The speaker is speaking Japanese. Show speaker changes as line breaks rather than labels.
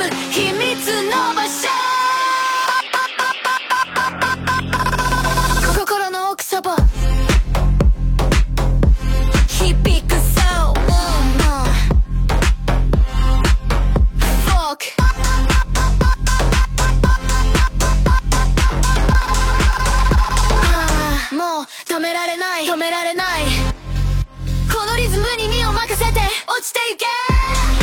秘密の場所心の奥底響くそう、フォークもう止められないこのリズムに身を任せて落ちてゆけ